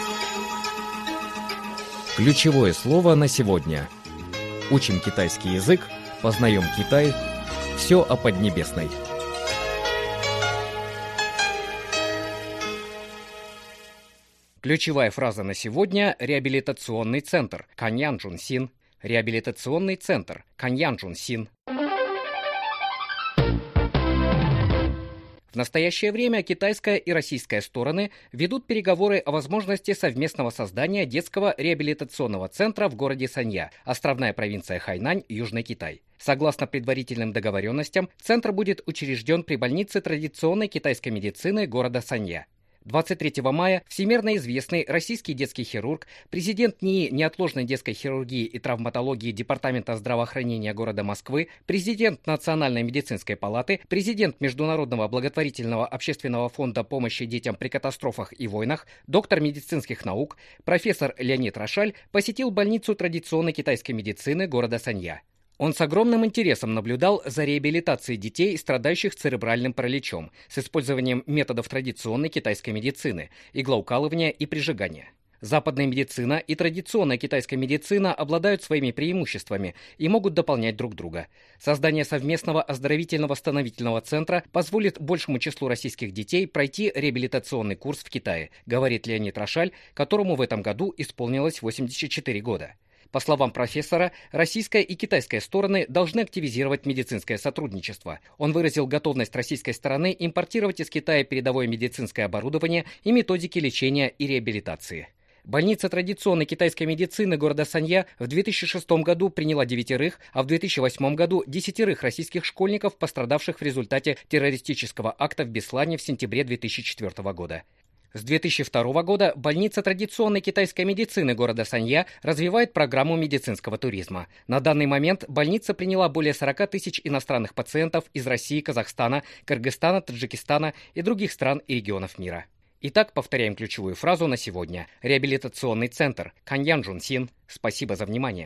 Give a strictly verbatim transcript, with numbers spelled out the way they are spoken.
Ключевое слово на сегодня. Учим китайский язык, познаем Китай. Все о Поднебесной. Ключевая фраза на сегодня – реабилитационный центр Каньян Джунсин. Реабилитационный центр Каньян Джунсин. В настоящее время китайская и российская стороны ведут переговоры о возможности совместного создания детского реабилитационного центра в городе Санья, островная провинция Хайнань, Южный Китай. Согласно предварительным договоренностям, центр будет учрежден при больнице традиционной китайской медицины города Санья. двадцать третьего мая всемирно известный российский детский хирург, президент НИИ неотложной детской хирургии и травматологии Департамента здравоохранения города Москвы, президент Национальной медицинской палаты, президент Международного благотворительного общественного фонда помощи детям при катастрофах и войнах, доктор медицинских наук, профессор Леонид Рошаль посетил больницу традиционной китайской медицины города Санья. Он с огромным интересом наблюдал за реабилитацией детей, страдающих церебральным параличом, с использованием методов традиционной китайской медицины, иглоукалывания и прижигания. Западная медицина и традиционная китайская медицина обладают своими преимуществами и могут дополнять друг друга. Создание совместного оздоровительно-восстановительного центра позволит большему числу российских детей пройти реабилитационный курс в Китае, говорит Леонид Рошаль, которому в этом году исполнилось восемьдесят четыре года. По словам профессора, российская и китайская стороны должны активизировать медицинское сотрудничество. Он выразил готовность российской стороны импортировать из Китая передовое медицинское оборудование и методики лечения и реабилитации. Больница традиционной китайской медицины города Санья в две тысячи шестом году приняла девятерых, а в две тысячи восьмом году десятерых российских школьников, пострадавших в результате террористического акта в Беслане в сентябре две тысячи четвёртого года. С две тысячи второго года больница традиционной китайской медицины города Санья развивает программу медицинского туризма. На данный момент больница приняла более сорока тысяч иностранных пациентов из России, Казахстана, Кыргызстана, Таджикистана и других стран и регионов мира. Итак, повторяем ключевую фразу на сегодня. Реабилитационный центр Каньян Джунсин. Спасибо за внимание.